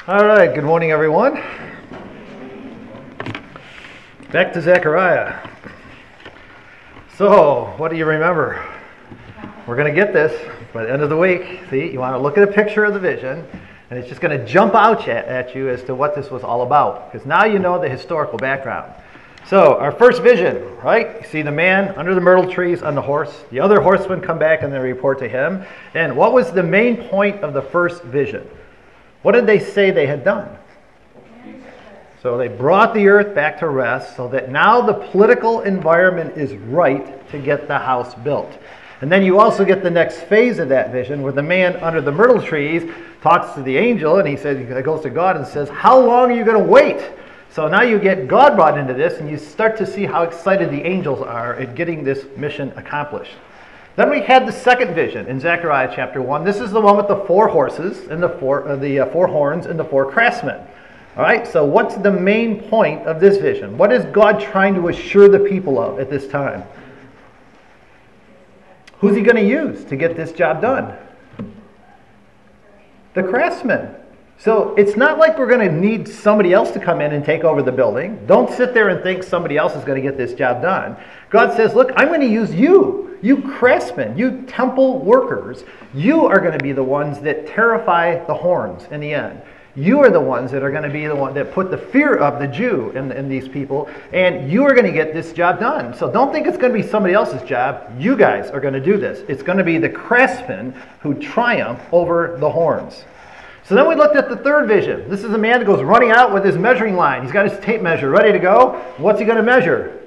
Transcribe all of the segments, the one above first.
All right, good morning, everyone. Back to Zechariah. So, what do you remember? We're going to get this by the end of the week. See, you want to look at a picture of the vision, and it's just going to jump out at you as to what this was all about, because now you know the historical background. So, our first vision, right? You see the man under the myrtle trees on the horse. The other horsemen come back and they report to him. And what was the main point of the first vision? What did they say they had done? So they brought the earth back to rest so that now the political environment is right to get the house built. And then you also get the next phase of that vision where the man under the myrtle trees talks to the angel, and he goes to God and says, how long are you going to wait? So now you get God brought into this, and you start to see how excited the angels are at getting this mission accomplished. Then we had the second vision in Zechariah chapter 1. This is the one with the 4 horses and the four horns and the 4 craftsmen. All right, so what's the main point of this vision? What is God trying to assure the people of at this time? Who's he going to use to get this job done? The craftsmen. So it's not like we're going to need somebody else to come in and take over the building. Don't sit there and think somebody else is going to get this job done. God says, look, I'm going to use you craftsmen, you temple workers. You are going to be the ones that terrify the horns in the end. You are the ones that are going to be the one that put the fear of the Jew in these people, and you are going to get this job done. So don't think it's going to be somebody else's job. You guys are going to do this. It's going to be the craftsmen who triumph over the horns. So then we looked at the third vision. This is a man that goes running out with his measuring line. He's got his tape measure ready to go. What's he going to measure?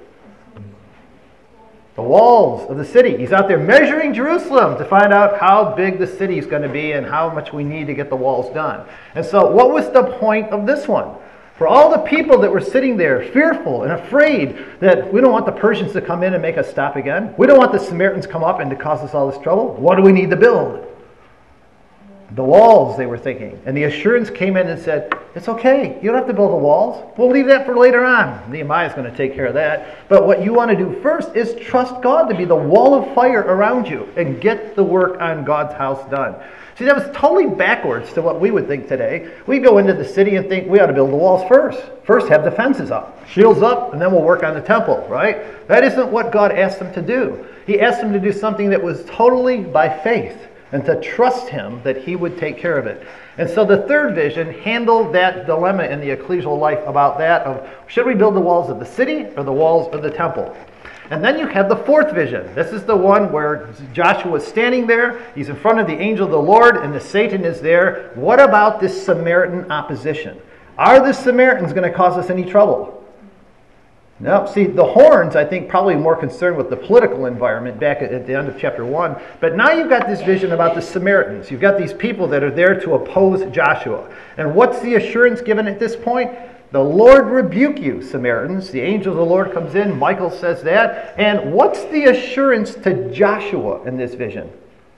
The walls of the city. He's out there measuring Jerusalem to find out how big the city is going to be and how much we need to get the walls done. And so what was the point of this one? For all the people that were sitting there fearful and afraid that we don't want the Persians to come in and make us stop again. We don't want the Samaritans to come up and to cause us all this trouble. What do we need to build? The walls, they were thinking. And the assurance came in and said, it's okay. You don't have to build the walls. We'll leave that for later on. Nehemiah is going to take care of that. But what you want to do first is trust God to be the wall of fire around you and get the work on God's house done. See, that was totally backwards to what we would think today. We go into the city and think we ought to build the walls first. First, have the fences up, shields up, and then we'll work on the temple, right? That isn't what God asked them to do. He asked them to do something that was totally by faith, and to trust him that he would take care of it. And so the third vision handled that dilemma in the ecclesial life about that of, should we build the walls of the city or the walls of the temple? And then you have the fourth vision. This is the one where Joshua is standing there. He's in front of the angel of the Lord, and the Satan is there. What about this Samaritan opposition? Are the Samaritans going to cause us any trouble? No. See, the horns, I think, probably more concerned with the political environment back at the end of chapter 1. But now you've got this vision about the Samaritans. You've got these people that are there to oppose Joshua. And what's the assurance given at this point? The Lord rebuke you, Samaritans. The angel of the Lord comes in. Michael says that. And what's the assurance to Joshua in this vision?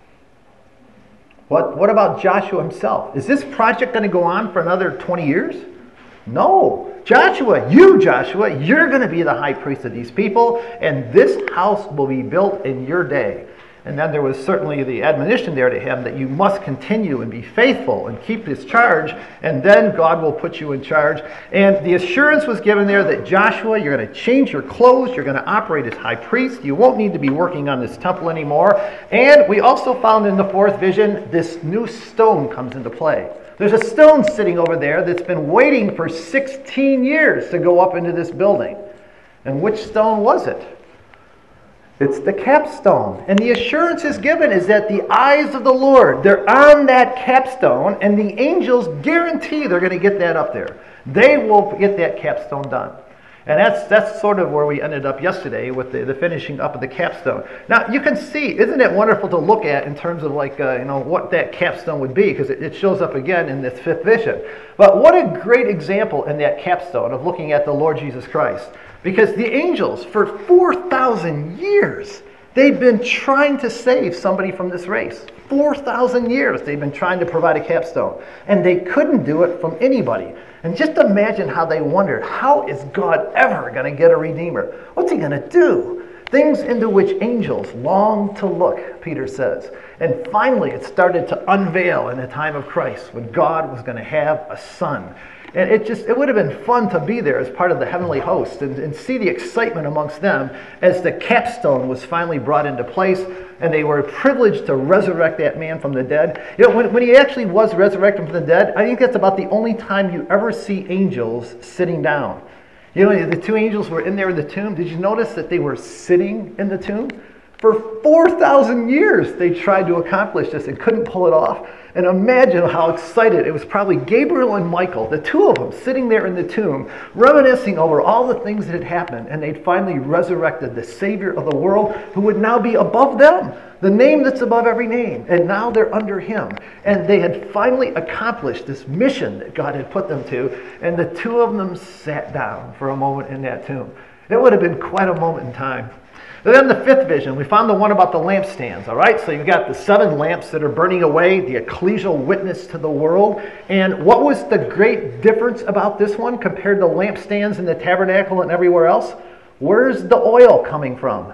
What about Joshua himself? Is this project going to go on for another 20 years? No. Joshua, you're going to be the high priest of these people, and this house will be built in your day. And then there was certainly the admonition there to him that you must continue and be faithful and keep this charge, and then God will put you in charge. And the assurance was given there that Joshua, you're going to change your clothes, you're going to operate as high priest, you won't need to be working on this temple anymore. And we also found in the fourth vision, this new stone comes into play. There's a stone sitting over there that's been waiting for 16 years to go up into this building. And which stone was it? It's the capstone. And the assurance is given is that the eyes of the Lord, they're on that capstone, and the angels guarantee they're going to get that up there. They will get that capstone done. And that's sort of where we ended up yesterday with the finishing up of the capstone. Now, you can see, isn't it wonderful to look at in terms of like, what that capstone would be, because it shows up again in this fifth vision. But what a great example in that capstone of looking at the Lord Jesus Christ. Because the angels, for 4,000 years, they've been trying to save somebody from this race. 4,000 years they've been trying to provide a capstone. And they couldn't do it from anybody. And just imagine how they wondered, how is God ever going to get a redeemer? What's he going to do? things into which angels long to look, Peter says. And finally, it started to unveil in the time of Christ when God was going to have a son. And it would have been fun to be there as part of the heavenly host and see the excitement amongst them as the capstone was finally brought into place and they were privileged to resurrect that man from the dead. You know, when he actually was resurrected from the dead, I think that's about the only time you ever see angels sitting down. You know, the two angels were in there in the tomb. Did you notice that they were sitting in the tomb? For 4,000 years they tried to accomplish this and couldn't pull it off. And imagine how excited. It was probably Gabriel and Michael, the two of them, sitting there in the tomb, reminiscing over all the things that had happened. And they'd finally resurrected the Savior of the world who would now be above them, the name that's above every name. And now they're under him. And they had finally accomplished this mission that God had put them to. And the two of them sat down for a moment in that tomb. It would have been quite a moment in time. And then the fifth vision, we found the one about the lampstands, all right? So you've got the 7 lamps that are burning away, the ecclesial witness to the world. And what was the great difference about this one compared to lampstands in the tabernacle and everywhere else? Where's the oil coming from?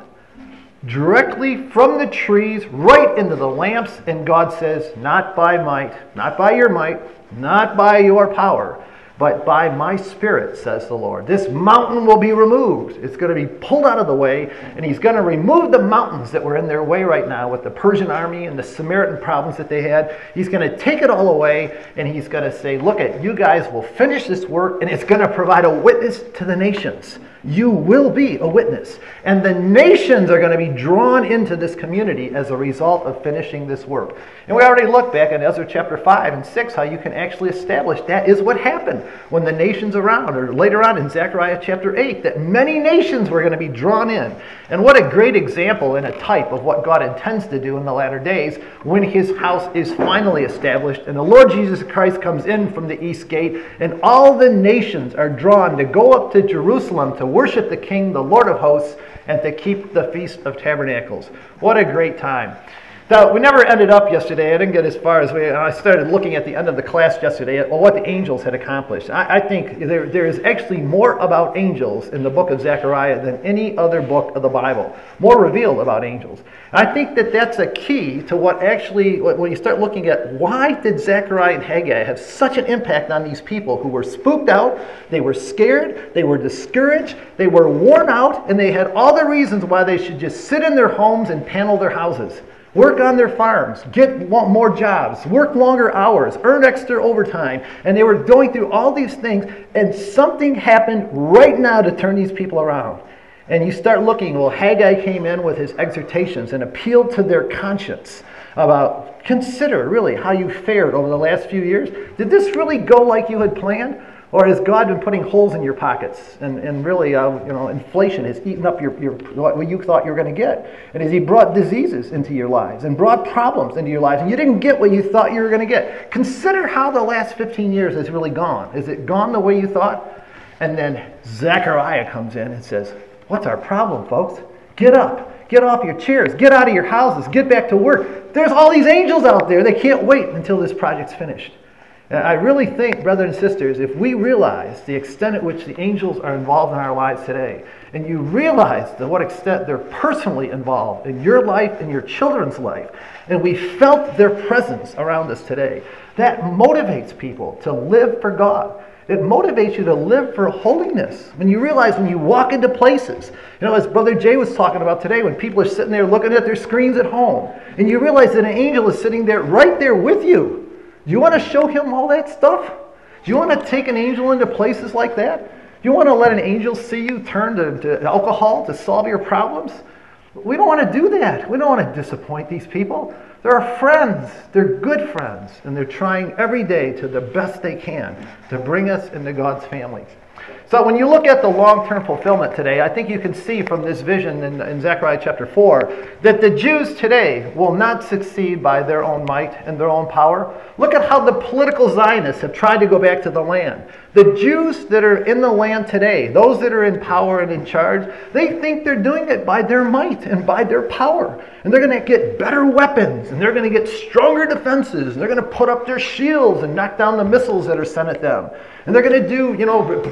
Directly from the trees, right into the lamps. And God says, not by might, not by your might, not by your power, but by my Spirit, says the Lord. This mountain will be removed. It's going to be pulled out of the way, and he's going to remove the mountains that were in their way right now with the Persian army and the Samaritan problems that they had. He's going to take it all away, and he's going to say, look, you guys will finish this work, and it's going to provide a witness to the nations. You will be a witness. And the nations are going to be drawn into this community as a result of finishing this work. And we already looked back in Ezra chapter 5 and 6 how you can actually establish that is what happened when the nations around, or later on in Zechariah chapter 8, that many nations were going to be drawn in. And what a great example and a type of what God intends to do in the latter days when his house is finally established and the Lord Jesus Christ comes in from the east gate and all the nations are drawn to go up to Jerusalem to worship the King, the Lord of hosts, and to keep the Feast of Tabernacles. What a great time. Now, we never ended up yesterday. I didn't get as far as I started looking at the end of the class yesterday at what the angels had accomplished. I think there is actually more about angels in the book of Zechariah than any other book of the Bible. More revealed about angels. I think that that's a key to what actually, when you start looking at why did Zechariah and Haggai have such an impact on these people who were spooked out, they were scared, they were discouraged, they were worn out, and they had all the reasons why they should just sit in their homes and panel their houses. Work on their farms, get more jobs, work longer hours, earn extra overtime. And they were going through all these things, and something happened right now to turn these people around. And you start looking, well, Haggai came in with his exhortations and appealed to their conscience about, consider really how you fared over the last few years. Did this really go like you had planned? Or has God been putting holes in your pockets and really, inflation has eaten up your what you thought you were going to get? And has he brought diseases into your lives and brought problems into your lives and you didn't get what you thought you were going to get? Consider how the last 15 years has really gone. Has it gone the way you thought? And then Zechariah comes in and says, what's our problem, folks? Get up. Get off your chairs. Get out of your houses. Get back to work. There's all these angels out there. They can't wait until this project's finished. I really think, brothers and sisters, if we realize the extent at which the angels are involved in our lives today, and you realize to what extent they're personally involved in your life and your children's life, and we felt their presence around us today, that motivates people to live for God. It motivates you to live for holiness. When you realize when you walk into places, as Brother Jay was talking about today, when people are sitting there looking at their screens at home, and you realize that an angel is sitting there right there with you. Do you want to show him all that stuff? Do you want to take an angel into places like that? Do you want to let an angel see you turn to alcohol to solve your problems? We don't want to do that. We don't want to disappoint these people. They're our friends. They're good friends. And they're trying every day to the best they can to bring us into God's family. So when you look at the long-term fulfillment today, I think you can see from this vision in Zechariah chapter 4 that the Jews today will not succeed by their own might and their own power. Look at how the political Zionists have tried to go back to the land. The Jews that are in the land today, those that are in power and in charge, they think they're doing it by their might and by their power. And they're going to get better weapons, and they're going to get stronger defenses, and they're going to put up their shields and knock down the missiles that are sent at them. And they're going to do, preemptive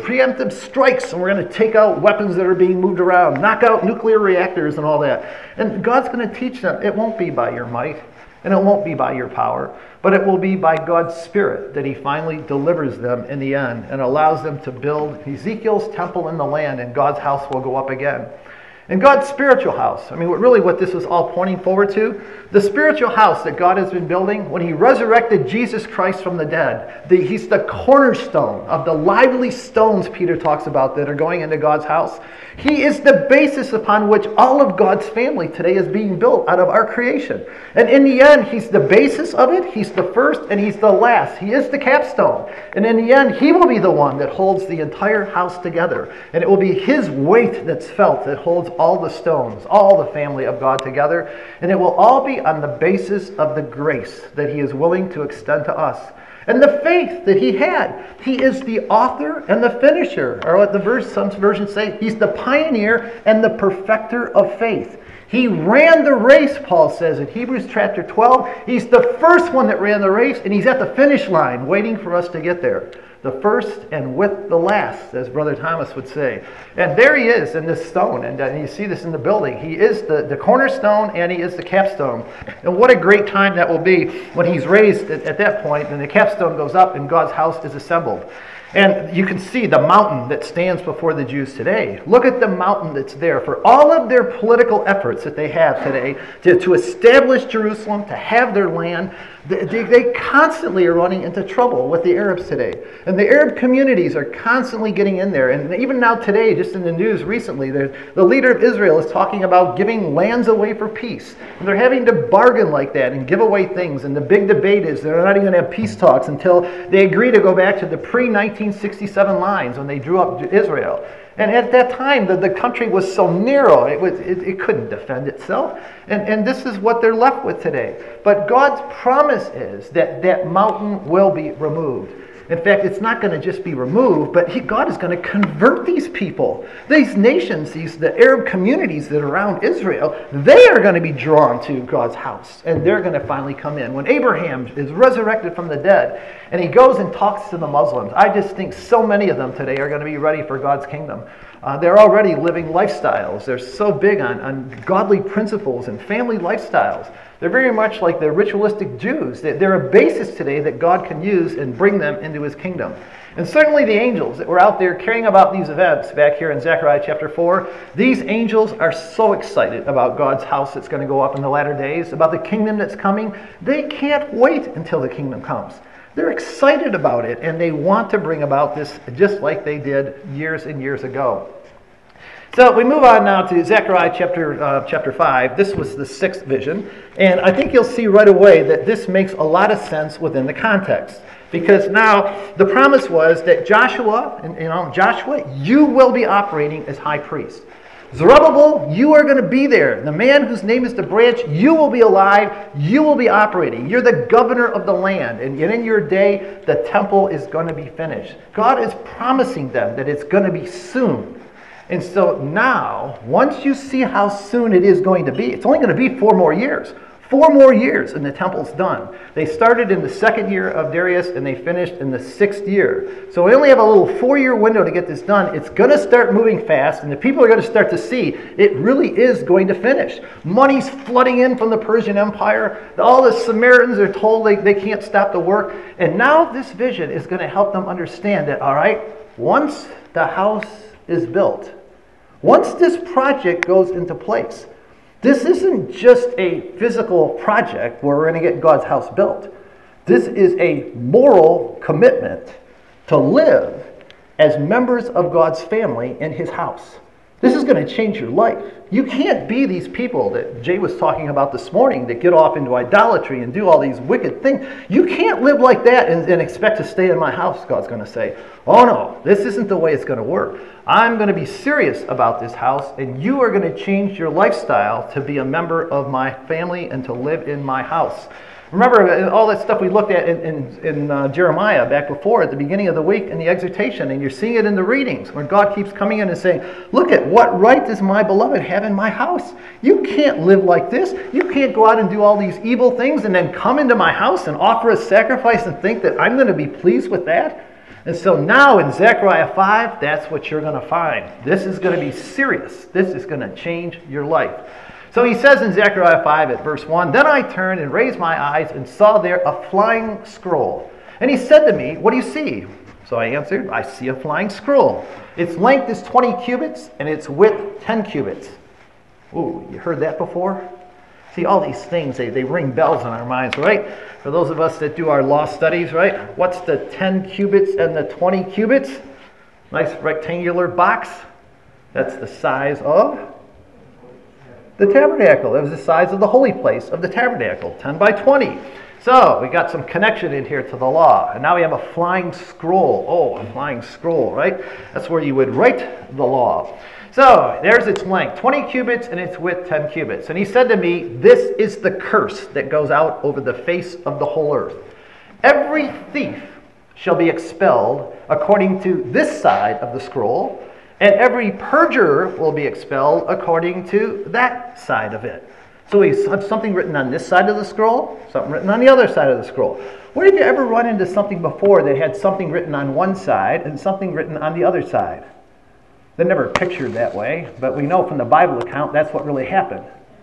preemptive strikes, and we're going to take out weapons that are being moved around, knock out nuclear reactors and all that. And God's going to teach them it won't be by your might, and it won't be by your power, but it will be by God's Spirit that he finally delivers them in the end and allows them to build Ezekiel's temple in the land, and God's house will go up again. And God's spiritual house, I mean, really what this is all pointing forward to, the spiritual house that God has been building, when he resurrected Jesus Christ from the dead, he's the cornerstone of the lively stones Peter talks about that are going into God's house. He is the basis upon which all of God's family today is being built out of our creation. And in the end, he's the basis of it, he's the first, and he's the last. He is the capstone. And in the end, he will be the one that holds the entire house together. And it will be his weight that's felt that holds all the stones, all the family of God together. And it will all be on the basis of the grace that he is willing to extend to us. And the faith that he had. He is the author and the finisher. Or what some versions say, he's the pioneer and the perfecter of faith. He ran the race, Paul says in Hebrews chapter 12. He's the first one that ran the race, and he's at the finish line waiting for us to get there. The first and with the last, as Brother Thomas would say. And there he is in this stone, and you see this in the building. He is the cornerstone, and he is the capstone. And what a great time that will be when he's raised at that point, and the capstone goes up, and God's house is assembled. And you can see the mountain that stands before the Jews today. Look at the mountain that's there for all of their political efforts that they have today to establish Jerusalem, to have their land. They constantly are running into trouble with the Arabs today. And the Arab communities are constantly getting in there. And even now today, just in the news recently, the leader of Israel is talking about giving lands away for peace. And they're having to bargain like that and give away things. And the big debate is they're not even going to have peace talks until they agree to go back to the pre-1967 lines when they drew up Israel. And at that time, the country was so narrow, it couldn't defend itself. And this is what they're left with today. But God's promise is that that mountain will be removed. In fact, it's not going to just be removed, but God is going to convert these people. These nations, the Arab communities that are around Israel, they are going to be drawn to God's house. And they're going to finally come in. When Abraham is resurrected from the dead, and he goes and talks to the Muslims, I just think so many of them today are going to be ready for God's kingdom. They're already living lifestyles. They're so big on godly principles and family lifestyles. They're very much like the ritualistic Jews. They're a basis today that God can use and bring them into his kingdom. And certainly the angels that were out there caring about these events back here in Zechariah chapter 4, these angels are so excited about God's house that's going to go up in the latter days, about the kingdom that's coming. They can't wait until the kingdom comes. They're excited about it, and they want to bring about this just like they did years and years ago. So we move on now to Zechariah chapter 5. This was the sixth vision. And I think you'll see right away that this makes a lot of sense within the context. Because now the promise was that Joshua, you will be operating as high priest. Zerubbabel, you are going to be there. The man whose name is the branch, you will be alive. You will be operating. You're the governor of the land. And in your day, the temple is going to be finished. God is promising them that it's going to be soon. And so now, once you see how soon it is going to be, it's only going to be 4 more years. 4 more years and the temple's done. They started in the 2nd year of Darius and they finished in the 6th year. So we only have a little 4-year window to get this done. It's going to start moving fast, and the people are going to start to see it really is going to finish. Money's flooding in from the Persian Empire. All the Samaritans are told they can't stop the work. And now this vision is going to help them understand that, all right, once the house is built, once this project goes into place, this isn't just a physical project where we're going to get God's house built. This is a moral commitment to live as members of God's family in his house. This is going to change your life. You can't be these people that Jay was talking about this morning that get off into idolatry and do all these wicked things. You can't live like that and expect to stay in my house, God's going to say. Oh no, this isn't the way it's going to work. I'm going to be serious about this house, and you are going to change your lifestyle to be a member of my family and to live in my house. Remember all that stuff we looked at in Jeremiah back before at the beginning of the week in the exhortation, and you're seeing it in the readings where God keeps coming in and saying, look at what right does my beloved have in my house? You can't live like this. You can't go out and do all these evil things and then come into my house and offer a sacrifice and think that I'm going to be pleased with that. And so now in Zechariah 5, that's what you're going to find. This is going to be serious. This is going to change your life. So he says in Zechariah 5 at verse 1, "Then I turned and raised my eyes and saw there a flying scroll. And he said to me, 'What do you see?' So I answered, 'I see a flying scroll. Its length is 20 cubits and its width 10 cubits. Ooh, you heard that before? See, all these things, they ring bells in our minds, right? For those of us that do our law studies, right? What's the 10 cubits and the 20 cubits? Nice rectangular box. That's the size of the tabernacle. That was the size of the holy place of the tabernacle, 10 by 20. So we got some connection in here to the law. And now we have a flying scroll. Oh, a flying scroll, right? That's where you would write the law. So there's its length, 20 cubits, and its width, 10 cubits. And he said to me, "This is the curse that goes out over the face of the whole earth. Every thief shall be expelled according to this side of the scroll, and every perjurer will be expelled according to that side of it." So we have something written on this side of the scroll, something written on the other side of the scroll. Where have you ever run into something before that had something written on one side and something written on the other side? They're never pictured that way, but we know from the Bible account that's what really happened.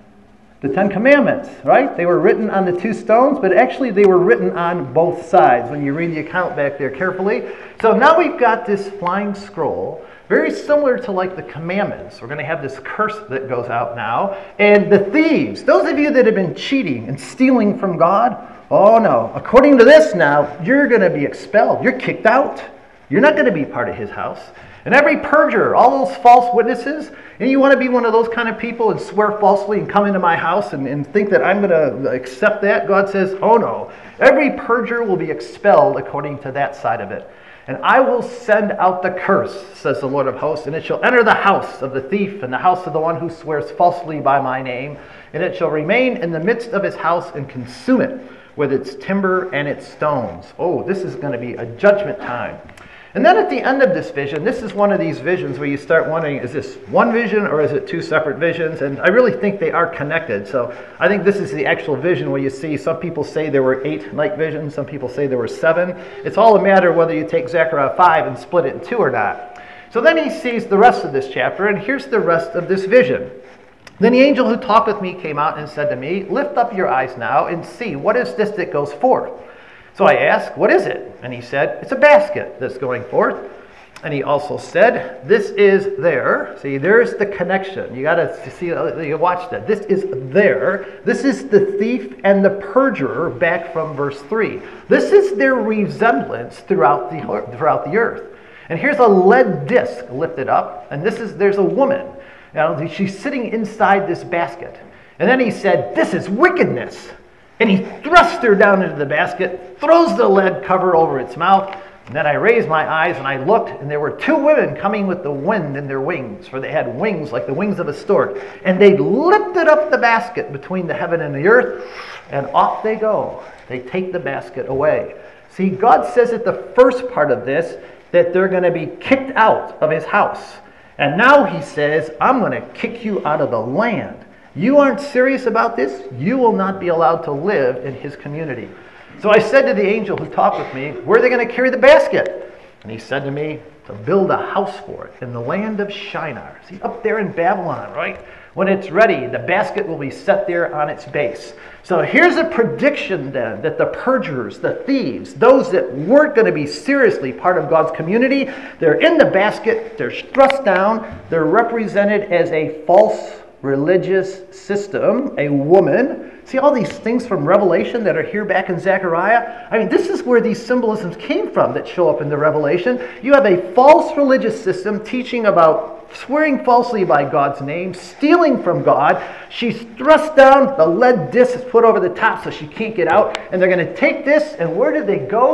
The Ten Commandments, right? They were written on the two stones, but actually they were written on both sides when you read the account back there carefully. So now we've got this flying scroll, very similar to like the commandments. We're going to have this curse that goes out now. And the thieves, those of you that have been cheating and stealing from God, oh no, according to this now, you're going to be expelled. You're kicked out. You're not going to be part of his house. And every perjurer, all those false witnesses, and you want to be one of those kind of people and swear falsely and come into my house and think that I'm going to accept that? God says, oh no, every perjurer will be expelled according to that side of it. And I will send out the curse, says the Lord of hosts, and it shall enter the house of the thief and the house of the one who swears falsely by my name, and it shall remain in the midst of his house and consume it with its timber and its stones. Oh, this is going to be a judgment time. And then at the end of this vision, this is one of these visions where you start wondering, is this one vision or is it two separate visions? And I really think they are connected. So I think this is the actual vision where you see some people say there were 8 night visions, some people say there were 7. It's all a matter of whether you take Zechariah 5 and split it in 2 or not. So then he sees the rest of this chapter, and here's the rest of this vision. Then the angel who talked with me came out and said to me, "Lift up your eyes now and see, what is this that goes forth?" So I asked, "What is it?" And he said, "It's a basket that's going forth." And he also said, "This is there." See, there's the connection. You got to see, you watch that. This is there. This is the thief and the perjurer back from verse 3. This is their resemblance throughout the earth. And here's a lead disc lifted up, and there's a woman. Now, she's sitting inside this basket. And then he said, "This is wickedness." And he thrust her down into the basket, throws the lead cover over its mouth. And then I raised my eyes and I looked, and there were 2 women coming with the wind in their wings, for they had wings like the wings of a stork. And they lifted up the basket between the heaven and the earth, and off they go. They take the basket away. See, God says at the first part of this that they're going to be kicked out of his house. And now he says, I'm going to kick you out of the land. You aren't serious about this, you will not be allowed to live in his community. So I said to the angel who talked with me, where are they going to carry the basket? And he said to me, to build a house for it in the land of Shinar. See, up there in Babylon, right? When it's ready, the basket will be set there on its base. So here's a prediction then that the perjurers, the thieves, those that weren't going to be seriously part of God's community, they're in the basket, they're thrust down, they're represented as a false religious system, a woman. See all these things from Revelation that are here back in Zechariah? I mean, this is where these symbolisms came from that show up in the Revelation. You have a false religious system teaching about swearing falsely by God's name, stealing from God. She's thrust down, the lead disc is put over the top so she can't get out, and they're going to take this, and where did they go?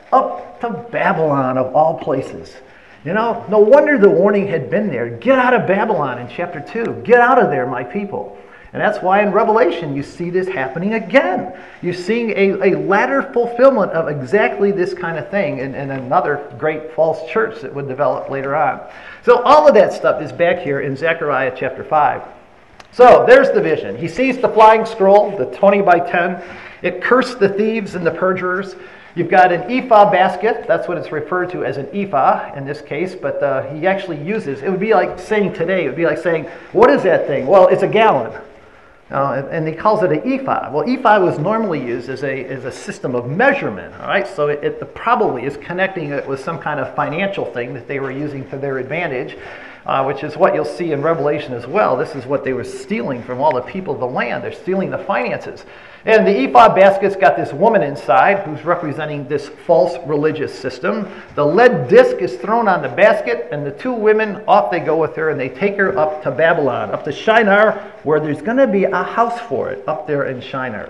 Up to Babylon, of all places. You know, no wonder the warning had been there. Get out of Babylon in chapter 2. Get out of there, my people. And that's why in Revelation you see this happening again. You're seeing a latter fulfillment of exactly this kind of thing in another great false church that would develop later on. So all of that stuff is back here in Zechariah chapter 5. So there's the vision. He sees the flying scroll, the 20 by 10. It cursed the thieves and the perjurers. You've got an ephah basket. That's what it's referred to as, an ephah in this case, but he actually uses, it would be like saying today, it would be like saying, what is that thing? Well, it's a gallon. And he calls it an ephah. Well, ephah was normally used as a system of measurement, all right? So it probably is connecting it with some kind of financial thing that they were using to their advantage, which is what you'll see in Revelation as well. This is what they were stealing from all the people of the land. They're stealing the finances. And the ephah basket's got this woman inside who's representing this false religious system. The lead disc is thrown on the basket, and the two women, off they go with her, and they take her up to Babylon, up to Shinar, where there's going to be a house for it up there in Shinar.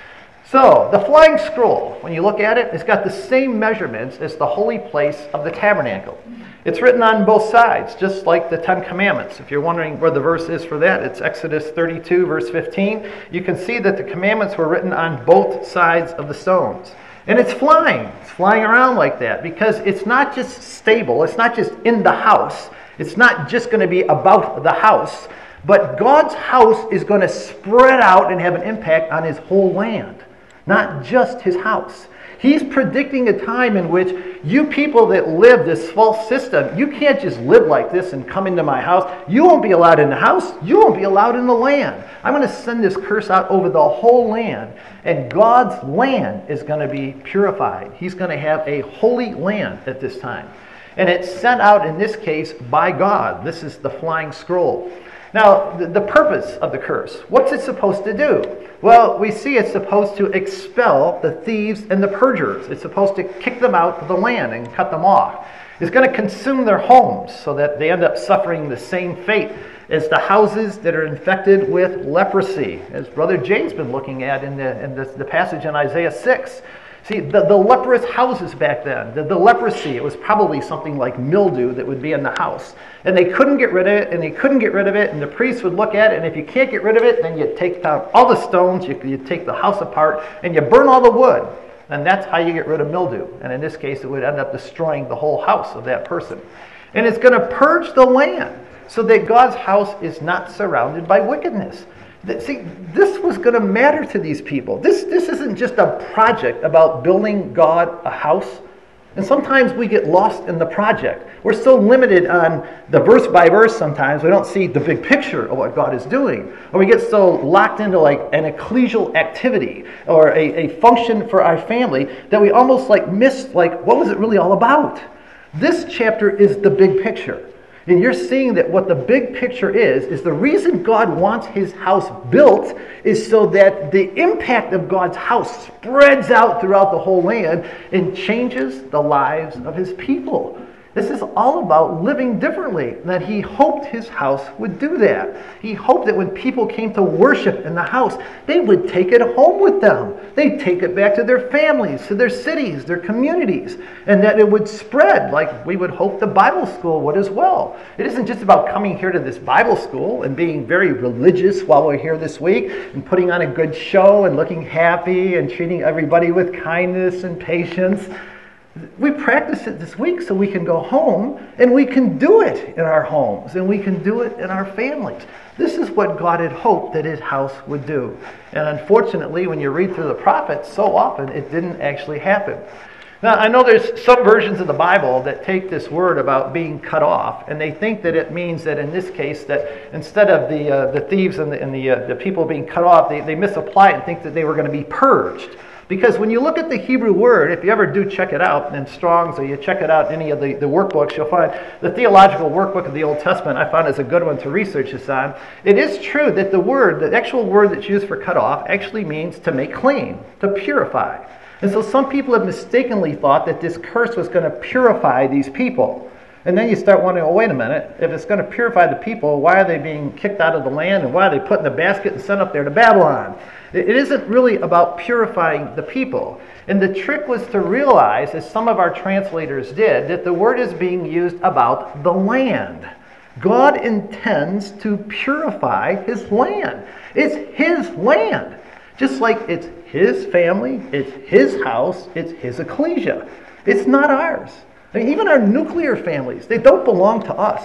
So, the flying scroll, when you look at it, it's got the same measurements as the holy place of the tabernacle. It's written on both sides, just like the Ten Commandments. If you're wondering where the verse is for that, it's Exodus 32, verse 15. You can see that the commandments were written on both sides of the stones. And it's flying. It's flying around like that because it's not just stable. It's not just in the house. It's not just going to be about the house. But God's house is going to spread out and have an impact on his whole land, not just his house. He's predicting a time in which you people that live this false system, you can't just live like this and come into my house. You won't be allowed in the house. You won't be allowed in the land. I'm going to send this curse out over the whole land, and God's land is going to be purified. He's going to have a holy land at this time. And it's sent out, in this case, by God. This is the flying scroll. Now, the purpose of the curse, what's it supposed to do? Well, we see it's supposed to expel the thieves and the perjurers. It's supposed to kick them out of the land and cut them off. It's going to consume their homes so that they end up suffering the same fate as the houses that are infected with leprosy, as Brother Jay's been looking at in the passage in Isaiah 6. See, the leprous houses back then, the leprosy, it was probably something like mildew that would be in the house. And they couldn't get rid of it, and they couldn't get rid of it, and the priest would look at it, and if you can't get rid of it, then you take down all the stones, you take the house apart, and you burn all the wood. And that's how you get rid of mildew. And in this case, it would end up destroying the whole house of that person. And it's going to purge the land so that God's house is not surrounded by wickedness. See, this was going to matter to these people. This isn't just a project about building God a house. And sometimes we get lost in the project. We're so limited on the verse by verse sometimes, we don't see the big picture of what God is doing. Or we get so locked into like an ecclesial activity or a function for our family that we almost like miss like what was it really all about? This chapter is the big picture. And you're seeing that what the big picture is the reason God wants his house built is so that the impact of God's house spreads out throughout the whole land and changes the lives of his people. This is all about living differently, that he hoped his house would do that. He hoped that when people came to worship in the house, they would take it home with them. They'd take it back to their families, to their cities, their communities, and that it would spread like we would hope the Bible school would as well. It isn't just about coming here to this Bible school and being very religious while we're here this week and putting on a good show and looking happy and treating everybody with kindness and patience. We practice it this week so we can go home and we can do it in our homes and we can do it in our families. This is what God had hoped that his house would do. And unfortunately, when you read through the prophets, so often it didn't actually happen. Now, I know there's some versions of the Bible that take this word about being cut off, and they think that it means that in this case that instead of the thieves and the people being cut off, they misapply it and think that they were going to be purged. Because when you look at the Hebrew word, if you ever do check it out in Strong's or you check it out in any of the workbooks, you'll find the theological workbook of the Old Testament I found is a good one to research this on. It is true that the actual word that's used for cut off actually means to make clean, to purify. And so some people have mistakenly thought that this curse was going to purify these people. And then you start wondering, well, wait a minute, if it's going to purify the people, why are they being kicked out of the land and why are they put in a basket and sent up there to Babylon? It isn't really about purifying the people. And the trick was to realize, as some of our translators did, that the word is being used about the land. God intends to purify his land. It's his land. Just like it's his family, it's his house, it's his ecclesia. It's not ours. I mean, even our nuclear families, they don't belong to us.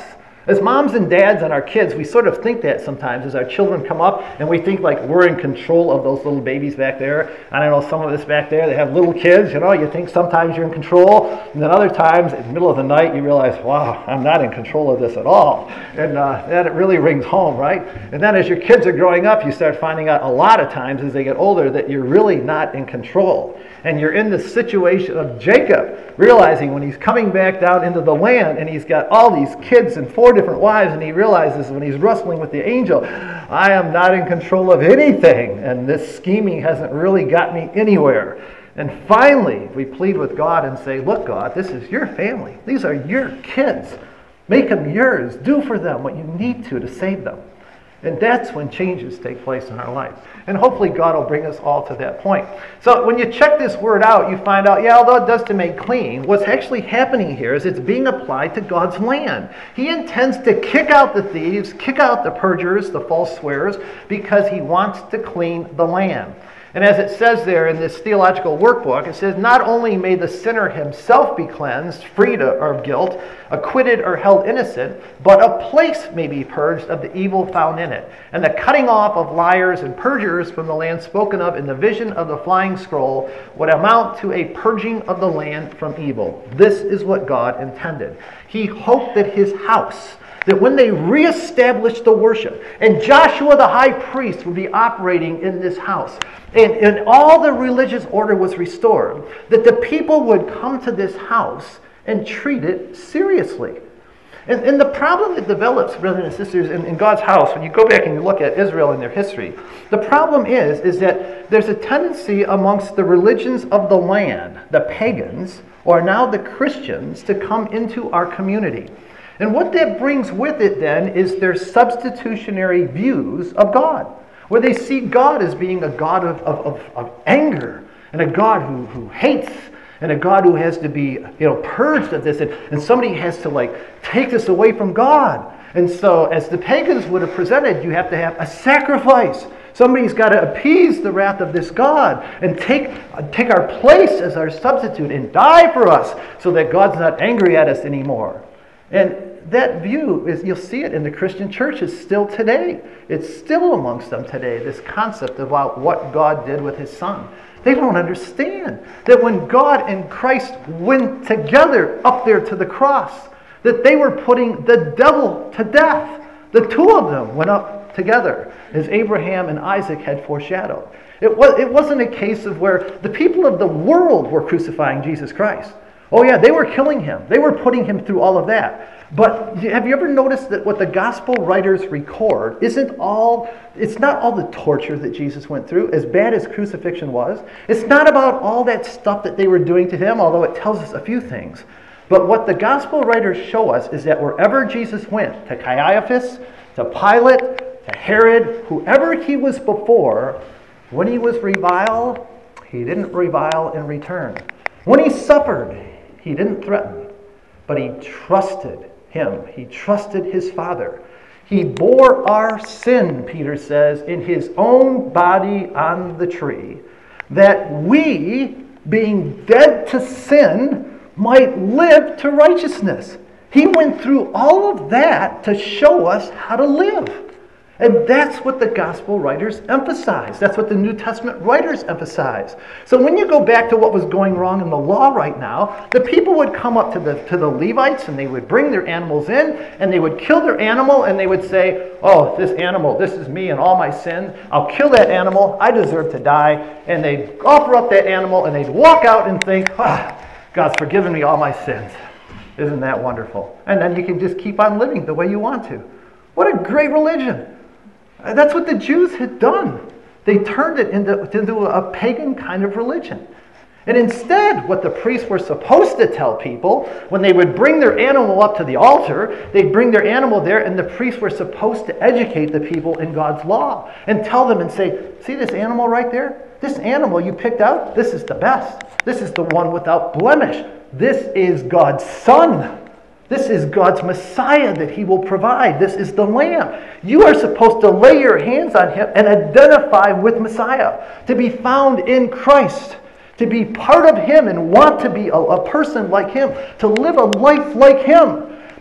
As moms and dads and our kids, we sort of think that sometimes as our children come up and we think like we're in control of those little babies back there. I don't know, some of us back there, they have little kids, you think sometimes you're in control, and then other times in the middle of the night you realize, wow, I'm not in control of this at all. And that it really rings home, right? And then as your kids are growing up, you start finding out a lot of times as they get older that you're really not in control. And you're in the situation of Jacob, realizing when he's coming back down into the land and he's got all these kids and 4 different wives, and he realizes when he's wrestling with the angel, I am not in control of anything, and this scheming hasn't really got me anywhere. And finally, we plead with God and say, look, God, this is your family. These are your kids. Make them yours. Do for them what you need to save them. And that's when changes take place in our life. And hopefully God will bring us all to that point. So when you check this word out, you find out, although it does to make clean, what's actually happening here is it's being applied to God's land. He intends to kick out the thieves, kick out the perjurers, the false swearers, because he wants to clean the land. And as it says there in this theological workbook, it says, not only may the sinner himself be cleansed, freed of guilt, acquitted or held innocent, but a place may be purged of the evil found in it. And the cutting off of liars and perjurers from the land spoken of in the vision of the flying scroll would amount to a purging of the land from evil. This is what God intended. He hoped that his house, that when they reestablished the worship, and Joshua the high priest would be operating in this house, and all the religious order was restored, that the people would come to this house and treat it seriously. And the problem that develops, brothers and sisters, in God's house, when you go back and you look at Israel and their history, the problem is that there's a tendency amongst the religions of the land, the pagans, or now the Christians, to come into our community. And what that brings with it then is their substitutionary views of God, where they see God as being a God of anger, and a God who hates, and a God who has to be purged of this, and somebody has to take this away from God. And so as the pagans would have presented, you have to have a sacrifice. Somebody's got to appease the wrath of this God and take our place as our substitute and die for us so that God's not angry at us anymore. And that view, you'll see it in the Christian churches still today. It's still amongst them today, this concept about what God did with his Son. They don't understand that when God and Christ went together up there to the cross, that they were putting the devil to death. The 2 of them went up together, as Abraham and Isaac had foreshadowed. It wasn't a case of where the people of the world were crucifying Jesus Christ. Oh yeah, they were killing him. They were putting him through all of that. But have you ever noticed that what the gospel writers record it's not all the torture that Jesus went through, as bad as crucifixion was. It's not about all that stuff that they were doing to him, although it tells us a few things. But what the gospel writers show us is that wherever Jesus went, to Caiaphas, to Pilate, to Herod, whoever he was before, when he was reviled, he didn't revile in return. When he suffered, he didn't threaten, but he trusted him. He trusted his Father. He bore our sin, Peter says, in his own body on the tree, that we, being dead to sin, might live to righteousness. He went through all of that to show us how to live. And that's what the gospel writers emphasize. That's what the New Testament writers emphasize. So when you go back to what was going wrong in the law right now, the people would come up to the Levites and they would bring their animals in and they would kill their animal and they would say, oh, this animal, this is me and all my sins. I'll kill that animal. I deserve to die. And they'd offer up that animal and they'd walk out and think, God's forgiven me all my sins. Isn't that wonderful? And then you can just keep on living the way you want to. What a great religion. That's what the Jews had done. They turned it into a pagan kind of religion. And instead, what the priests were supposed to tell people, when they would bring their animal up to the altar, they'd bring their animal there, and the priests were supposed to educate the people in God's law and tell them and say, see this animal right there? This animal you picked out, this is the best. This is the one without blemish. This is God's Son. This is God's Messiah that he will provide. This is the Lamb. You are supposed to lay your hands on him and identify with Messiah, to be found in Christ, to be part of him and want to be a person like him, to live a life like him.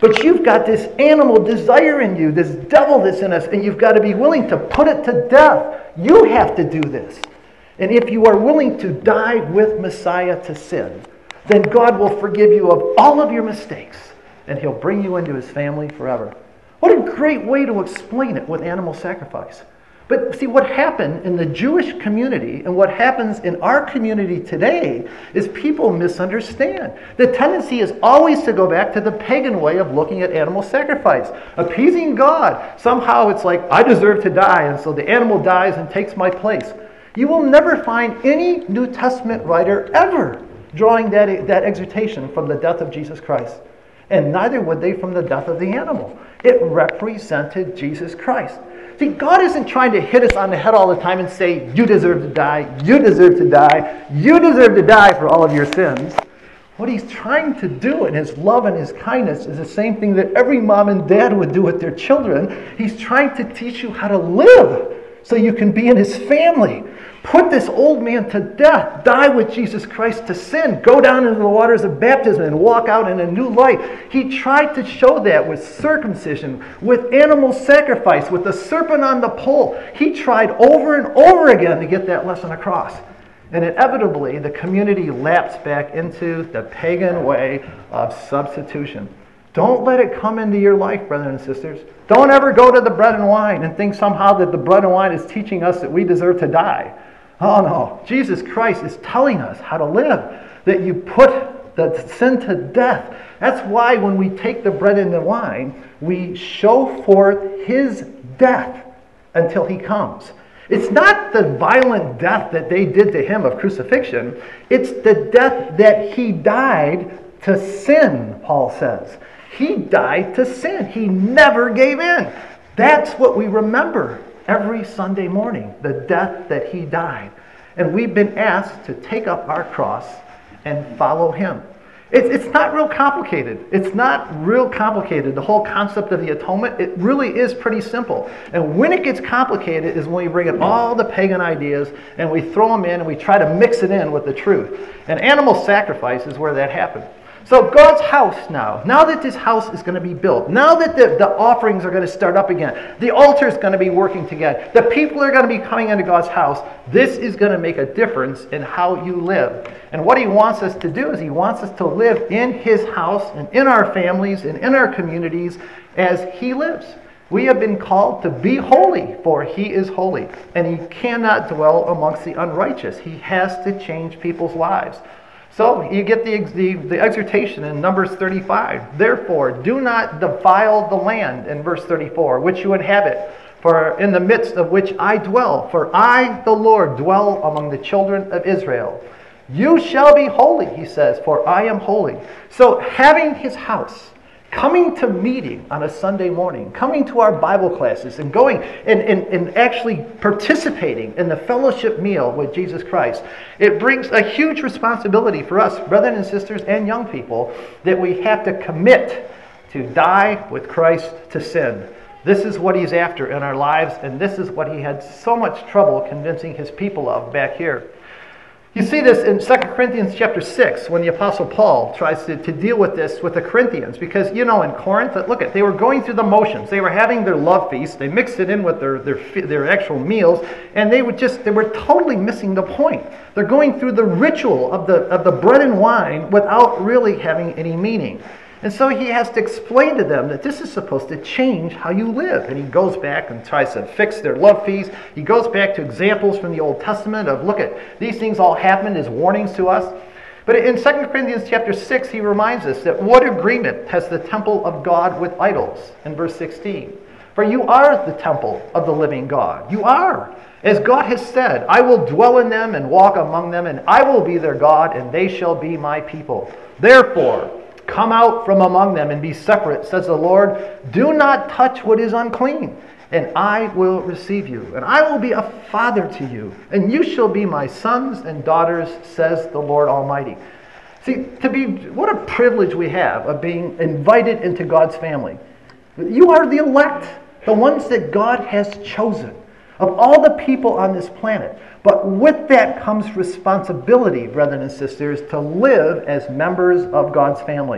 But you've got this animal desire in you, this devil that's in us, and you've got to be willing to put it to death. You have to do this. And if you are willing to die with Messiah to sin, then God will forgive you of all of your mistakes, and He'll bring you into His family forever. What a great way to explain it with animal sacrifice. But see, what happened in the Jewish community and what happens in our community today is people misunderstand. The tendency is always to go back to the pagan way of looking at animal sacrifice. Appeasing God. Somehow it's like, I deserve to die, and so the animal dies and takes my place. You will never find any New Testament writer ever drawing that exhortation from the death of Jesus Christ. And neither would they from the death of the animal. It represented Jesus Christ. See, God isn't trying to hit us on the head all the time and say, you deserve to die, you deserve to die, you deserve to die for all of your sins. What He's trying to do in His love and His kindness is the same thing that every mom and dad would do with their children. He's trying to teach you how to live so you can be in His family. Put this old man to death. Die with Jesus Christ to sin. Go down into the waters of baptism and walk out in a new life. He tried to show that with circumcision, with animal sacrifice, with the serpent on the pole. He tried over and over again to get that lesson across. And inevitably, the community lapsed back into the pagan way of substitution. Don't let it come into your life, brothers and sisters. Don't ever go to the bread and wine and think somehow that the bread and wine is teaching us that we deserve to die. Oh no, Jesus Christ is telling us how to live, that you put the sin to death. That's why when we take the bread and the wine, we show forth His death until He comes. It's not the violent death that they did to Him of crucifixion. It's the death that He died to sin, Paul says. He died to sin. He never gave in. That's what we remember every Sunday morning, the death that He died. And we've been asked to take up our cross and follow Him. It's not real complicated. It's not real complicated. The whole concept of the atonement, it really is pretty simple. And when it gets complicated is when we bring in all the pagan ideas and we throw them in and we try to mix it in with the truth. And animal sacrifice is where that happened. So God's house now that this house is going to be built, now that the offerings are going to start up again, the altar is going to be working together, the people are going to be coming into God's house, this is going to make a difference in how you live. And what He wants us to do is He wants us to live in His house and in our families and in our communities as He lives. We have been called to be holy, for He is holy, and He cannot dwell amongst the unrighteous. He has to change people's lives. So you get the exhortation in Numbers 35. Therefore, do not defile the land, in verse 34, which you inhabit, for in the midst of which I dwell. For I, the Lord, dwell among the children of Israel. You shall be holy, He says, for I am holy. So having His house, coming to meeting on a Sunday morning, coming to our Bible classes and going and actually participating in the fellowship meal with Jesus Christ, it brings a huge responsibility for us, brothers and sisters and young people, that we have to commit to die with Christ to sin. This is what He's after in our lives, and this is what He had so much trouble convincing His people of back here. You see this in 2 Corinthians chapter 6 when the Apostle Paul tries to deal with this with the Corinthians. Because, in Corinth, look, they were going through the motions. They were having their love feast. They mixed it in with their actual meals. And they were totally missing the point. They're going through the ritual of the bread and wine without really having any meaning. And so he has to explain to them that this is supposed to change how you live. And he goes back and tries to fix their love feast. He goes back to examples from the Old Testament of, look at, these things all happened as warnings to us. But in 2 Corinthians chapter 6, he reminds us that what agreement has the temple of God with idols? In verse 16. For you are the temple of the living God. You are. As God has said, I will dwell in them and walk among them, and I will be their God, and they shall be my people. Therefore, come out from among them and be separate, says the Lord. Do not touch what is unclean, and I will receive you. And I will be a father to you, and you shall be my sons and daughters, says the Lord Almighty. See, what a privilege we have of being invited into God's family. You are the elect, the ones that God has chosen of all the people on this planet. But with that comes responsibility, brothers and sisters, to live as members of God's family.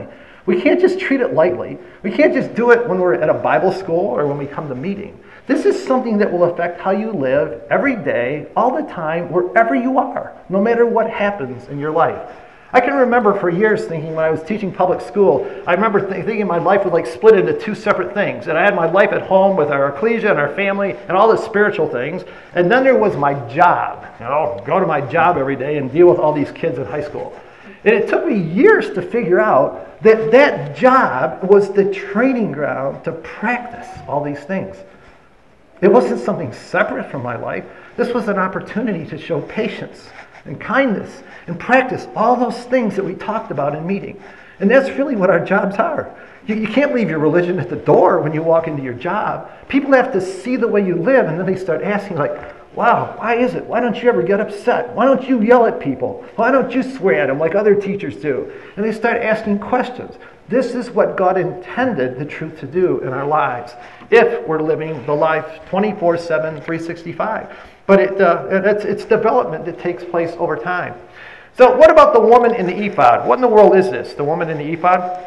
We can't just treat it lightly. We can't just do it when we're at a Bible school or when we come to meeting. This is something that will affect how you live every day, all the time, wherever you are, no matter what happens in your life. I can remember for years thinking when I was teaching public school, I remember thinking my life would like split into two separate things. And I had my life at home with our ecclesia and our family and all the spiritual things. And then there was my job. Go to my job every day and deal with all these kids in high school. And it took me years to figure out that that job was the training ground to practice all these things. It wasn't something separate from my life. This was an opportunity to show patience and kindness and practice all those things that we talked about in meeting. And that's really what our jobs are. You can't leave your religion at the door when you walk into your job. People have to see the way you live, and then they start asking like, wow, why is it? Why don't you ever get upset? Why don't you yell at people? Why don't you swear at them like other teachers do? And they start asking questions. This is what God intended the truth to do in our lives if we're living the life 24/7, 365. But it's development that takes place over time. So what about the woman in the ephod? What in the world is this, the woman in the ephod?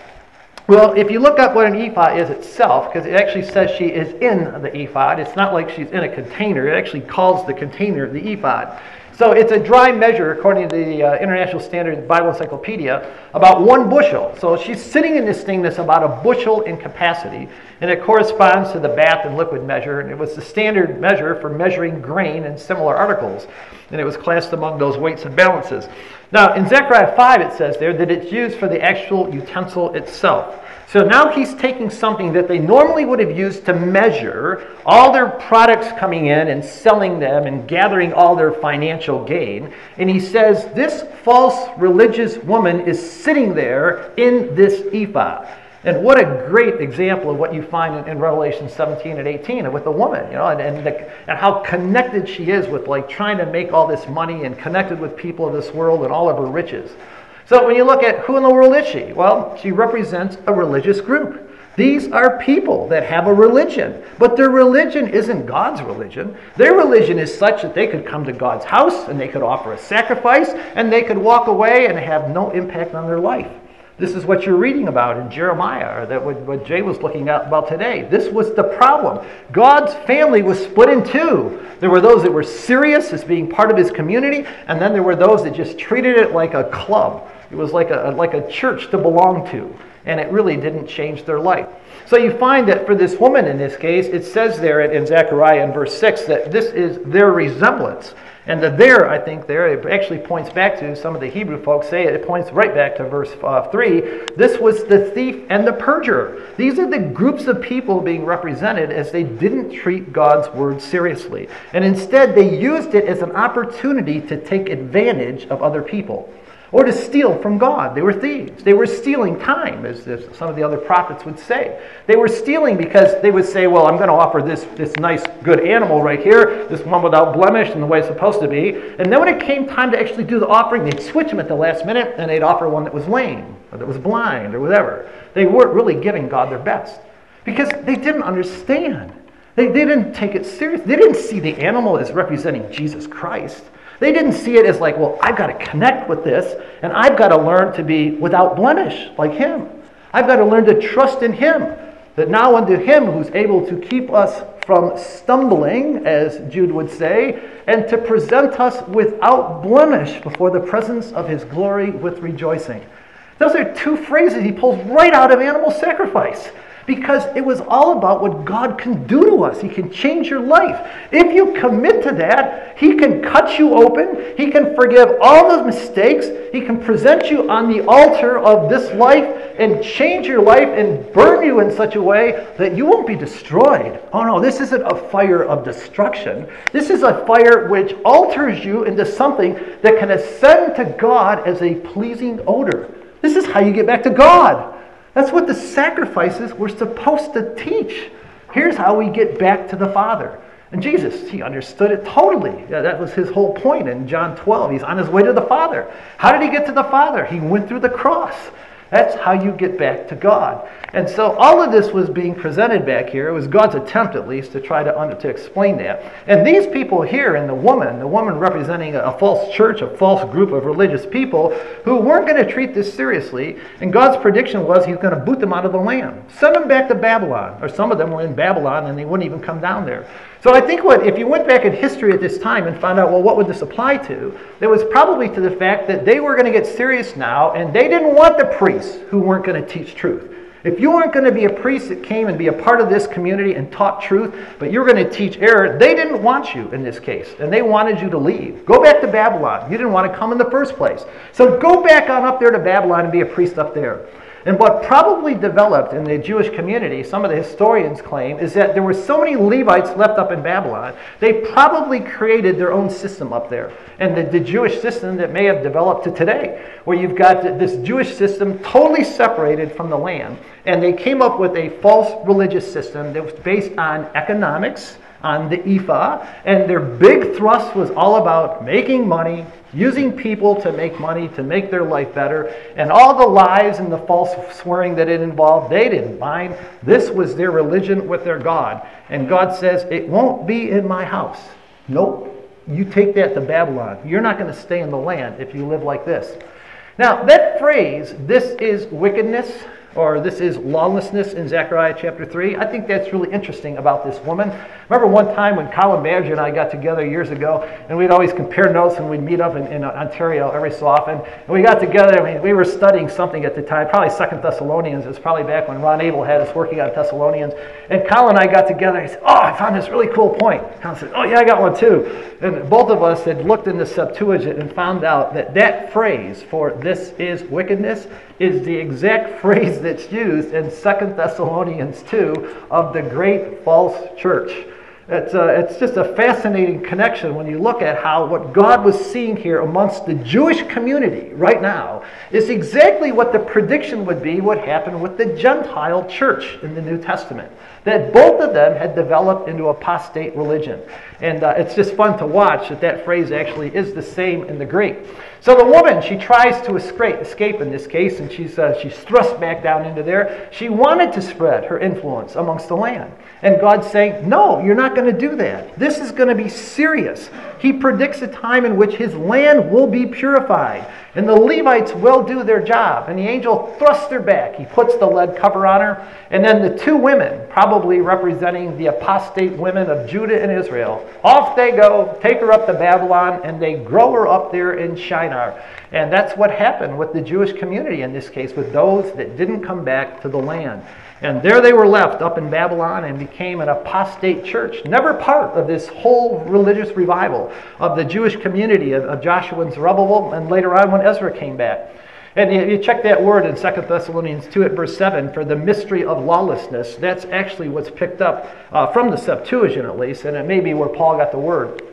Well, if you look up what an ephod is itself, because it actually says she is in the ephod, it's not like she's in a container. It actually calls the container the ephod. So it's a dry measure, according to the International Standard Bible Encyclopedia, about 1 bushel. So she's sitting in this thing that's about a bushel in capacity, and it corresponds to the bath and liquid measure, and it was the standard measure for measuring grain and similar articles, and it was classed among those weights and balances. Now, in Zechariah 5, it says there that it's used for the actual utensil itself. So now he's taking something that they normally would have used to measure all their products coming in and selling them and gathering all their financial gain. And he says this false religious woman is sitting there in this ephod. And what a great example of what you find in Revelation 17 and 18 with the woman, and how connected she is with like trying to make all this money and connected with people of this world and all of her riches. So when you look at who in the world is she? Well, she represents a religious group. These are people that have a religion, but their religion isn't God's religion. Their religion is such that they could come to God's house and they could offer a sacrifice and they could walk away and have no impact on their life. This is what you're reading about in Jeremiah, or that what Jay was looking at about today. This was the problem. God's family was split in two. There were those that were serious as being part of his community, and then there were those that just treated it like a club. It was like a church to belong to, and it really didn't change their life. So you find that for this woman in this case, it says there in Zechariah in verse 6 that this is their resemblance. And the there, I think there, it actually points back to, some of the Hebrew folks say it points right back to verse 3. This was the thief and the perjurer. These are the groups of people being represented as they didn't treat God's word seriously. And instead, they used it as an opportunity to take advantage of other people, or to steal from God. They were thieves. They were stealing time, as some of the other prophets would say. They were stealing because they would say, well, I'm going to offer this nice, good animal right here, this one without blemish and the way it's supposed to be. And then when it came time to actually do the offering, they'd switch them at the last minute, and they'd offer one that was lame, or that was blind, or whatever. They weren't really giving God their best, because they didn't understand. They didn't take it seriously. They didn't see the animal as representing Jesus Christ. They didn't see it as like, well, I've got to connect with this, and I've got to learn to be without blemish like him. I've got to learn to trust in him, that now unto him who's able to keep us from stumbling, as Jude would say, and to present us without blemish before the presence of his glory with rejoicing. Those are two phrases he pulls right out of animal sacrifice, because it was all about what God can do to us. He can change your life. If you commit to that, he can cut you open. He can forgive all those mistakes. He can present you on the altar of this life and change your life and burn you in such a way that you won't be destroyed. Oh no, this isn't a fire of destruction. This is a fire which alters you into something that can ascend to God as a pleasing odor. This is how you get back to God. That's what the sacrifices were supposed to teach. Here's how we get back to the Father. And Jesus, he understood it totally. That was his whole point in John 12. He's on his way to the Father. How did he get to the Father? He went through the cross. That's how you get back to God. And so all of this was being presented back here. It was God's attempt, at least, to try to explain that. And these people here, and the woman representing a false church, a false group of religious people who weren't going to treat this seriously. And God's prediction was He's going to boot them out of the land, send them back to Babylon. Or some of them were in Babylon, and they wouldn't even come down there. So I think if you went back in history at this time and found out, well, what would this apply to? It was probably to the fact that they were going to get serious now, and they didn't want the priests who weren't going to teach truth. If you weren't going to be a priest that came and be a part of this community and taught truth, but you were going to teach error, they didn't want you in this case, and they wanted you to leave. Go back to Babylon. You didn't want to come in the first place. So go back on up there to Babylon and be a priest up there. And what probably developed in the Jewish community, some of the historians claim, is that there were so many Levites left up in Babylon, they probably created their own system up there. And the Jewish system that may have developed to today, where you've got this Jewish system totally separated from the land. And they came up with a false religious system that was based on economics, on the ephah, and their big thrust was all about making money, using people to make money, to make their life better, and all the lies and the false swearing that it involved, they didn't mind. This was their religion with their God. And God says, it won't be in my house. Nope. You take that to Babylon. You're not going to stay in the land if you live like this. Now, that phrase, this is wickedness, or this is lawlessness in Zechariah chapter 3. I think that's really interesting about this woman. Remember one time when Colin Badger and I got together years ago, and we'd always compare notes, and we'd meet up in Ontario every so often. And we got together, and we were studying something at the time, probably 2 Thessalonians. It was probably back when Ron Abel had us working on Thessalonians. And Colin and I got together, and he said, oh, I found this really cool point. Colin said, oh yeah, I got one too. And both of us had looked in the Septuagint and found out that that phrase for this is wickedness is the exact phrase that's used in 2 Thessalonians 2 of the great false church. It's just a fascinating connection when you look at how what God was seeing here amongst the Jewish community right now is exactly what the prediction would be what happened with the Gentile church in the New Testament. That both of them had developed into apostate religion. And it's just fun to watch that phrase actually is the same in the Greek. So the woman, she tries to escape in this case, and she's thrust back down into there. She wanted to spread her influence amongst the land. And God's saying, no, you're not going to do that. This is going to be serious. He predicts a time in which his land will be purified, and the Levites will do their job. And the angel thrusts her back. He puts the lead cover on her, and then the two women, probably representing the apostate women of Judah and Israel, off they go, take her up to Babylon, and they grow her up there in Shinar. And that's what happened with the Jewish community in this case, with those that didn't come back to the land. And there they were left up in Babylon and became an apostate church, never part of this whole religious revival of the Jewish community of Joshua and Zerubbabel, and later on when Ezra came back. And you check that word in 2 Thessalonians 2 at verse 7 for the mystery of lawlessness. That's actually what's picked up from the Septuagint at least, and it may be where Paul got the word.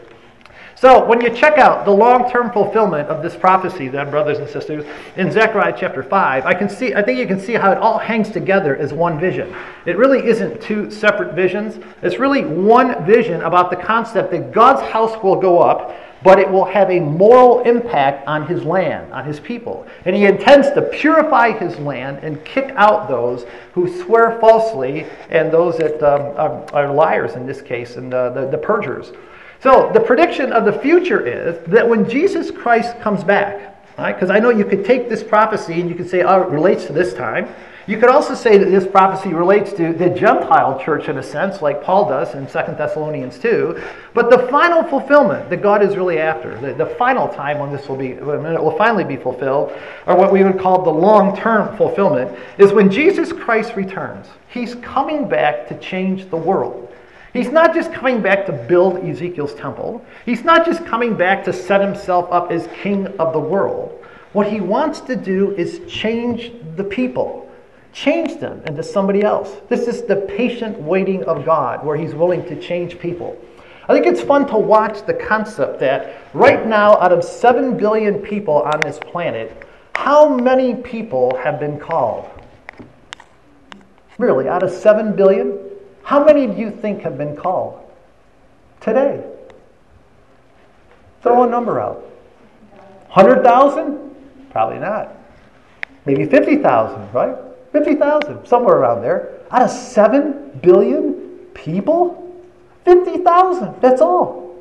So when you check out the long-term fulfillment of this prophecy then, brothers and sisters, in Zechariah chapter 5, I think you can see how it all hangs together as one vision. It really isn't two separate visions. It's really one vision about the concept that God's house will go up, but it will have a moral impact on his land, on his people. And he intends to purify his land and kick out those who swear falsely and those that are liars in this case, and the perjurers. So the prediction of the future is that when Jesus Christ comes back, right? Because I know you could take this prophecy and you could say, oh, it relates to this time. You could also say that this prophecy relates to the Gentile church in a sense, like Paul does in 2 Thessalonians 2. But the final fulfillment that God is really after, the final time when when it will finally be fulfilled, or what we would call the long-term fulfillment, is when Jesus Christ returns. He's coming back to change the world. He's not just coming back to build Ezekiel's temple. He's not just coming back to set himself up as king of the world. What he wants to do is change the people. Change them into somebody else. This is the patient waiting of God, where he's willing to change people. I think it's fun to watch the concept that right now, out of 7 billion people on this planet, how many people have been called? Really, out of 7 billion? How many do you think have been called today? Throw a number out. 100,000? Probably not. maybe 50,000, right? 50,000, somewhere around there. Out of 7 billion people? 50,000, that's all.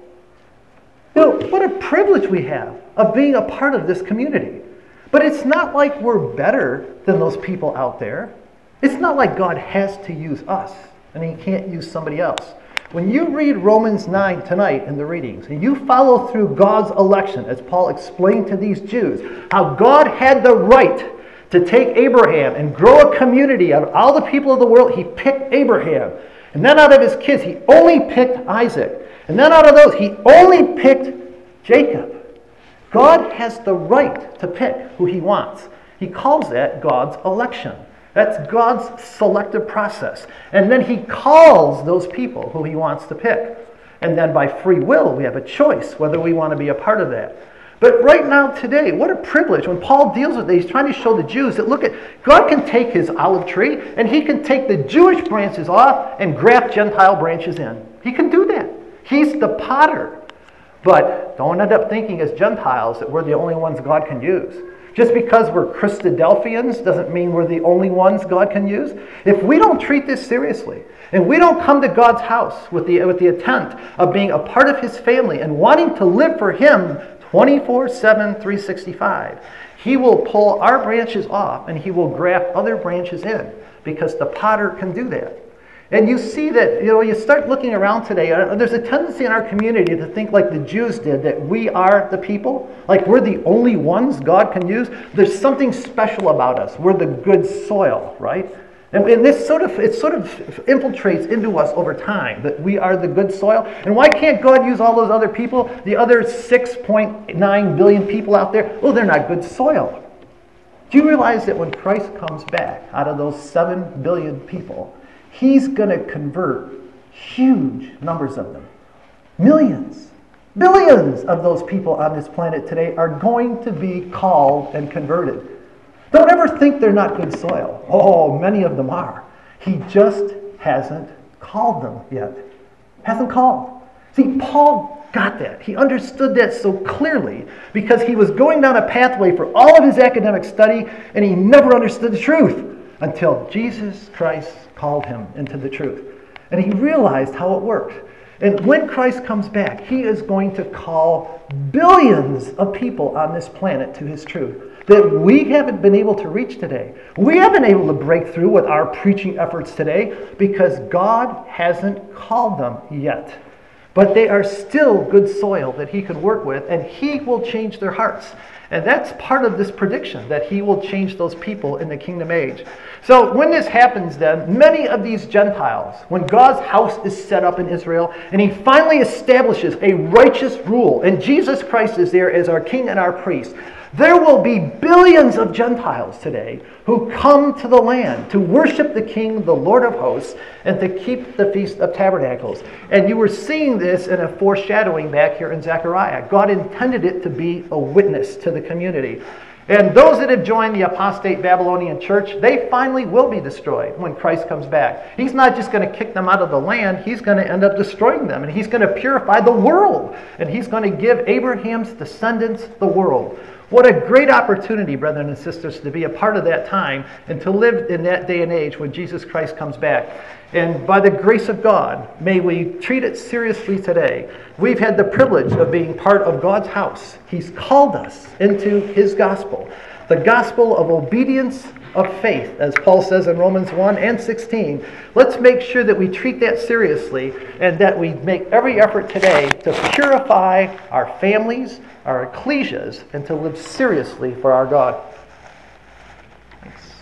You know, what a privilege we have of being a part of this community. But it's not like we're better than those people out there. It's not like God has to use us and he can't use somebody else. When you read Romans 9 tonight in the readings, and you follow through God's election, as Paul explained to these Jews, how God had the right to take Abraham and grow a community out of all the people of the world, he picked Abraham. And then out of his kids, he only picked Isaac. And then out of those, he only picked Jacob. God has the right to pick who he wants. He calls that God's election. That's God's selective process. And then he calls those people who he wants to pick. And then by free will, we have a choice whether we want to be a part of that. But right now, today, what a privilege. When Paul deals with it, he's trying to show the Jews that, look, God can take his olive tree and he can take the Jewish branches off and graft Gentile branches in. He can do that. He's the potter. But don't end up thinking as Gentiles that we're the only ones God can use. Just because we're Christadelphians doesn't mean we're the only ones God can use. If we don't treat this seriously, and we don't come to God's house with the intent of being a part of his family and wanting to live for him 24/7, 365, he will pull our branches off and he will graft other branches in, because the potter can do that. And you see that, you start looking around today, there's a tendency in our community to think like the Jews did, that we are the people, like we're the only ones God can use. There's something special about us. We're the good soil, right? And this sort of infiltrates into us over time, that we are the good soil. And why can't God use all those other people, the other 6.9 billion people out there? Oh, they're not good soil. Do you realize that when Christ comes back, out of those 7 billion people, he's going to convert huge numbers of them. Millions, billions of those people on this planet today are going to be called and converted. Don't ever think they're not good soil. Oh, many of them are. He just hasn't called them yet. Hasn't called. See, Paul got that. He understood that so clearly because he was going down a pathway for all of his academic study, and he never understood the truth until Jesus Christ called him into the truth. And he realized how it worked. And when Christ comes back, he is going to call billions of people on this planet to his truth that we haven't been able to reach today. We haven't been able to break through with our preaching efforts today because God hasn't called them yet. But they are still good soil that he can work with, and he will change their hearts. And that's part of this prediction, that he will change those people in the kingdom age. So when this happens then, many of these Gentiles, when God's house is set up in Israel, and he finally establishes a righteous rule, and Jesus Christ is there as our king and our priest, there will be billions of Gentiles today who come to the land to worship the King, the Lord of hosts, and to keep the Feast of Tabernacles. And you were seeing this in a foreshadowing back here in Zechariah. God intended it to be a witness to the community. And those that have joined the apostate Babylonian church, they finally will be destroyed when Christ comes back. He's not just going to kick them out of the land, he's going to end up destroying them. And he's going to purify the world. And he's going to give Abraham's descendants the world. What a great opportunity, brethren and sisters, to be a part of that time and to live in that day and age when Jesus Christ comes back. And by the grace of God, may we treat it seriously today. We've had the privilege of being part of God's house. He's called us into his gospel, the gospel of obedience of faith, as Paul says in Romans 1 and 16. Let's make sure that we treat that seriously and that we make every effort today to purify our families, our ecclesias, and to live seriously for our God.